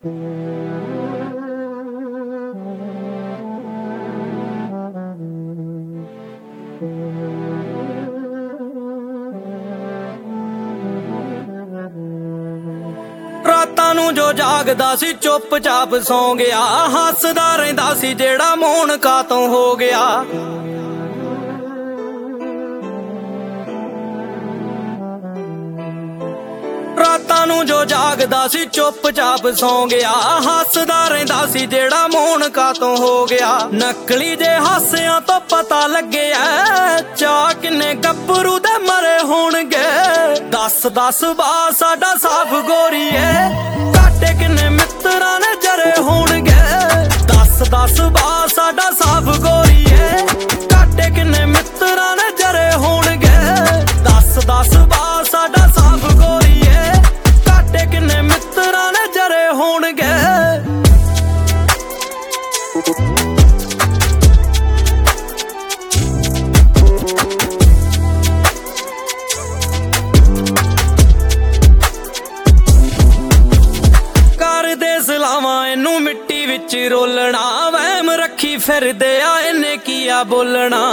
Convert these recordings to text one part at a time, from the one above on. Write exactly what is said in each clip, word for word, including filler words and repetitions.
ਰਾਤਾਂ ਨੂੰ ਜੋ ਜਾਗਦਾ ਸੀ ਚੁੱਪ ਚਾਪ ਸੌਂ ਗਿਆ, ਹੱਸਦਾ ਰਹਿੰਦਾ ਸੀ ਜਿਹੜਾ ਮੌਨ ਕਾਤੋਂ ਹੋ ਗਿਆ। ਰਾਤਾਂ ਨੂੰ ਜੋ ਜਾਗਦਾ ਸੀ ਚੁੱਪ ਚਾਪ ਸੌਂ ਗਿਆ, ਹੱਸਦਾ ਰਹਿੰਦਾ ਸੀ ਜਿਹੜਾ ਮੌਨ ਕਾਤੋਂ ਹੋ ਗਿਆ। ਨਕਲੀ ਜੇ ਹਾਸਿਆਂ ਤੋਂ ਪਤਾ ਲੱਗਿਆ ਚਾਹ ਕਿੰਨੇ ਗੱਭਰੂ ਦੇ ਮਰੇ ਹੋਣਗੇ। ਦਸ ਦਸ ਬਾ ਸਾਡਾ ਸਾਫ ਗੋਰੀਏ, ਘਾਟੇ ਕਿੰਨੇ ਮਿੱਤਰਾਂ ਨੇ ਜਰੇ ਹੋਣਗੇ। ਦਸ ਦਸ ਬਾ ਸਾਡਾ ਸਾਫ ਗੋਰੀਏ, ਘਾਟੇ ਕਿੰਨੇ ਮਿੱਤਰਾਂ ਨੇ ਜਰੇ ਹੋਣਗੇ। ਦਸ ਦਸ ਬਾ ਸਾਡਾ ਸਾਫ ਗੋਰੀਏ, ਘਾਟੇ ਕਿੰਨੇ ਮਿੱਤਰਾਂ ਨੇ ਜਰੇ ਹੋਣਗੇ। ਕਰਦੇ ਸਲਾਵਾਂ ਇਹਨੂੰ ਮਿੱਟੀ ਵਿੱਚ ਰੋਲਣਾ, ਵਹਿਮ ਰੱਖੀ ਫਿਰਦੇ ਆ ਇਹਨੇ ਕੀ ਆ ਬੋਲਣਾ।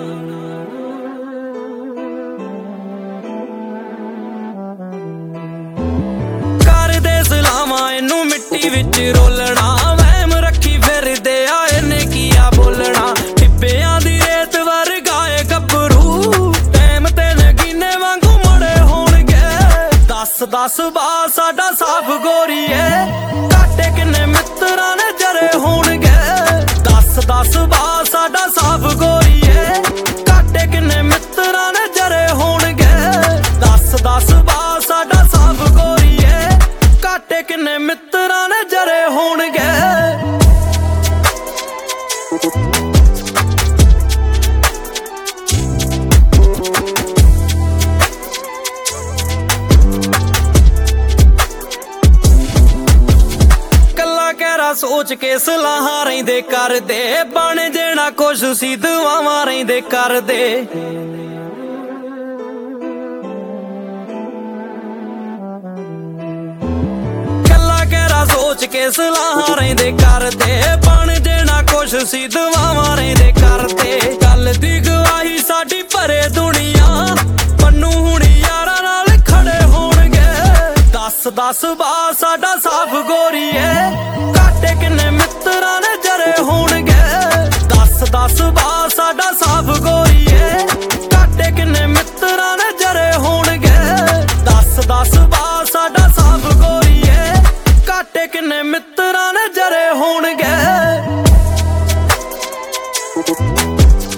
ਕਰਦੇ ਸਲਾਵਾਂ ਇਹਨੂੰ ਮਿੱਟੀ ਵਿੱਚ ਰੋਲਣਾ, ਵਹਿਮ ਰੱਖੀ ਫਿਰਦੇ ਆ ਇਹਨੇ ਕੀ ਆ ਬੋਲਣਾ। ਟਿੱਬਿਆਂ ਦੀ ਰੇਤ ਵਰਗਾਏ ਗੱਭਰੂ, ਟੈਮ ਤੇ ਨਗੀਨੇ ਵਾਂਗੂ ਮੜੇ ਹੋਣਗੇ। ਦਸ ਦਸ ਬਾ ਸਾਡਾ ਸਾਫ ਗੋਰੀਏ, ਘਾਟੇ ਕਿੰਨੇ ਮਿੱਤਰਾਂ ਨੇ ਜਰੇ ਹੋਣਗੇ। ਦਸ ਦਸ ਬਾ ਸਾਡਾ ਸਾਫ ਗੋਰੀਏ, ਘਾਟੇ ਕਿੰਨੇ ਮਿੱਤਰਾਂ ਨੇ ਜਰੇ ਹੋਣਗੇ। ਦਸ ਦਸ ਬਾ ਸਾਡਾ ਸਾਫ ਗੋਰੀਏ, ਘਾਟੇ ਕਿੰਨੇ ਮਿੱਤਰਾਂ ਨੇ ਜਰੇ ਹੋਣਗੇ। ਸੋਚ ਕੇ ਸਲਾਹਾਂ ਰਹਿੰਦੇ ਕਰਦੇ, ਬਣ ਦੇਣਾ ਕੁਛ ਸੀ ਦੁਆਵਾਂ ਰਹਿੰਦੇ ਕਰਦੇ। ਕੱਲਾ ਕਹਿਰਾ ਸੋਚ ਕੇ ਸਲਾਹਾਂ ਰਹਿੰਦੇ ਕਰਦੇ, ਬਣ ਦੇਣਾ ਕੁਛ ਸੀ ਦੁਆਵਾਂ ਰਹਿੰਦੇ ਕਰਦੇ। ਗੱਲ ਦੀ ਗਵਾਹੀ ਸਾਡੀ ਭਰੇ ਦੁਨੀਆ, ਪੰਨੂ ਹੁਣੀ ਯਾਰਾਂ ਨਾਲ ਖੜੇ ਹੋਣਗੇ। ਦਸ ਦਸ ਬਾ ਸਾਡਾ ਸਾਫ ਗੋਰੀਏ, ਘਾਟੇ ਕਿੰਨੇ ਮਿੱਤਰਾਂ ਨੇ ਜਰੇ ਹੋਣਗੇ। ਦਸ ਦਸ ਬਾ ਸਾਡਾ ਸਾਫ ਗੋਰੀਏ, ਘਾਟੇ ਕਿੰਨੇ ਮਿੱਤਰਾਂ ਨੇ ਜਰੇ ਹੋਣਗੇ। ਦਸ ਦਸ ਬਾ ਸਾਡਾ ਸਾਫ ਗੋਰੀਏ, ਘਾਟੇ ਕਿੰਨੇ ਮਿੱਤਰਾਂ ਨੇ ਜਰੇ ਹੋਣਗੇ।